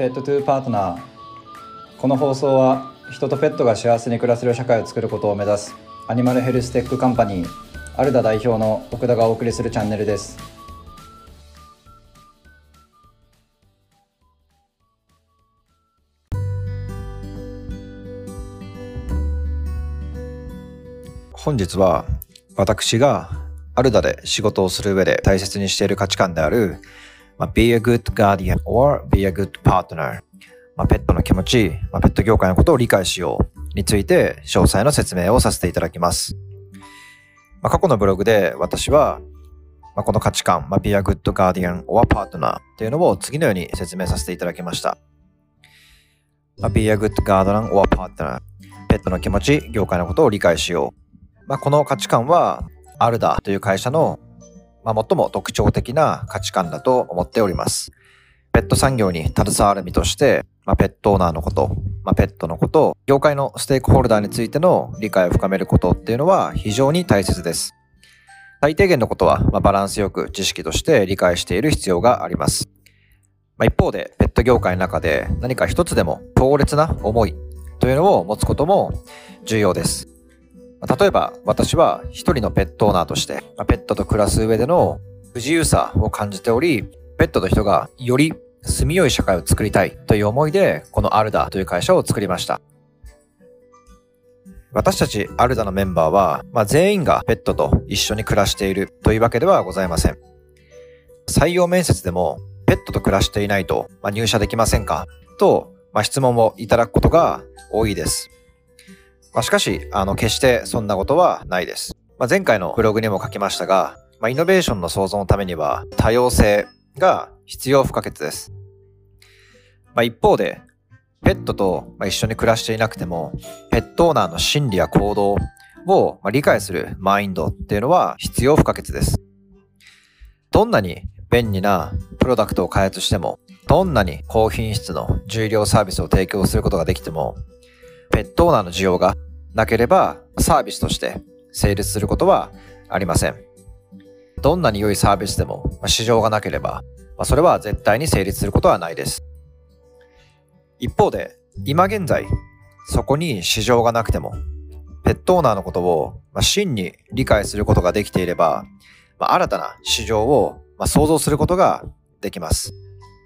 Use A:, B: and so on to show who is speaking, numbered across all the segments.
A: ペットトゥーパートナー。この放送は人とペットが幸せに暮らせる社会を作ることを目指すアニマルヘルステックカンパニーアルダ代表の奥田がお送りするチャンネルです。
B: 本日は私がアルダで仕事をする上で大切にしている価値観である、Be a good guardian or be a good partner、ペットの気持ち、ペット業界のことを理解しようについて詳細の説明をさせていただきます。過去のブログで私は、この価値観、Be a good guardian or partner というのを次のように説明させていただきました。Be a good guardian or partner、ペットの気持ち、業界のことを理解しよう。この価値観はアルダという会社の、最も特徴的な価値観だと思っております。ペット産業に携わる身として、ペットオーナーのこと、ペットのこと、業界のステークホルダーについての理解を深めることっていうのは非常に大切です。最低限のことは、バランスよく知識として理解している必要があります。一方でペット業界の中で何か一つでも強烈な思いというのを持つことも重要です。例えば私は一人のペットオーナーとしてペットと暮らす上での不自由さを感じており、ペットと人がより住みよい社会を作りたいという思いでこのアルダという会社を作りました。私たちアルダのメンバーは、全員がペットと一緒に暮らしているというわけではございません。採用面接でもペットと暮らしていないと、入社できませんかと、質問をいただくことが多いです。しかし決してそんなことはないです。前回のブログにも書きましたが、イノベーションの創造のためには多様性が必要不可欠です。一方でペットと一緒に暮らしていなくてもペットオーナーの心理や行動を理解するマインドっていうのは必要不可欠です。どんなに便利なプロダクトを開発しても、どんなに高品質の重量サービスを提供することができても、ペットオーナーの需要がなければサービスとして成立することはありません。どんなに良いサービスでも市場がなければ、それは絶対に成立することはないです。一方で今現在そこに市場がなくてもペットオーナーのことを真に理解することができていれば、新たな市場を創造することができます。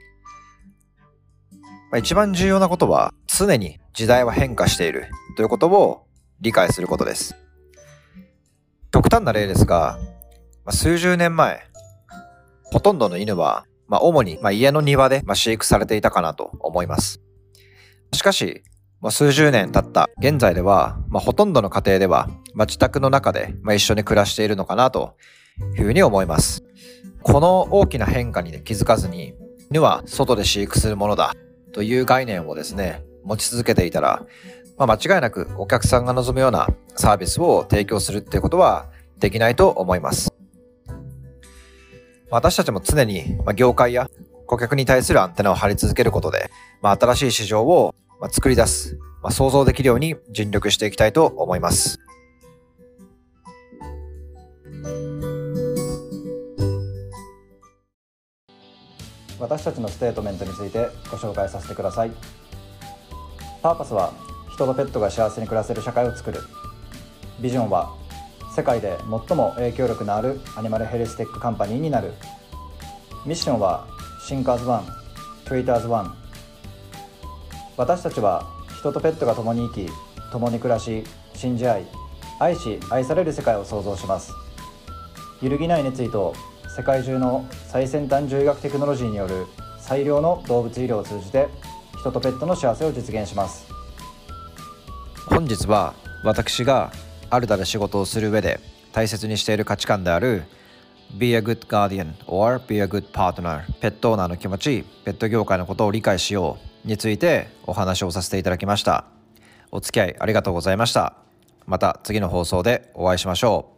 B: 一番重要なことは常に時代は変化しているということを理解することです。極端な例ですが、数十年前ほとんどの犬は主に家の庭で飼育されていたかなと思います。しかし数十年経った現在ではほとんどの家庭では自宅の中で一緒に暮らしているのかなというふうに思います。この大きな変化に気づかずに犬は外で飼育するものだという概念をですね持ち続けていたら、間違いなくお客さんが望むようなサービスを提供するっていうことはできないと思います。私たちも常に業界や顧客に対するアンテナを張り続けることで、新しい市場を作り出す、創造できるように尽力していきたいと思います。
A: 私たちのステートメントについてご紹介させてください。パーパスは人とペットが幸せに暮らせる社会を作る。ビジョンは世界で最も影響力のあるアニマルヘルステックカンパニーになる。ミッションはシンカーズワン、トゥイターズワン。私たちは人とペットが共に生き、共に暮らし、信じ合い、愛し愛される世界を創造します。揺るぎない熱意と世界中の最先端獣医学テクノロジーによる最良の動物医療を通じて人とペットの幸せを実現します。
B: 本日は私がアルダで仕事をする上で大切にしている価値観である Be a good guardian or be a good partner、 ペットオーナーの気持ち、ペット業界のことを理解しようについてお話をさせていただきました。お付き合いありがとうございました。また次の放送でお会いしましょう。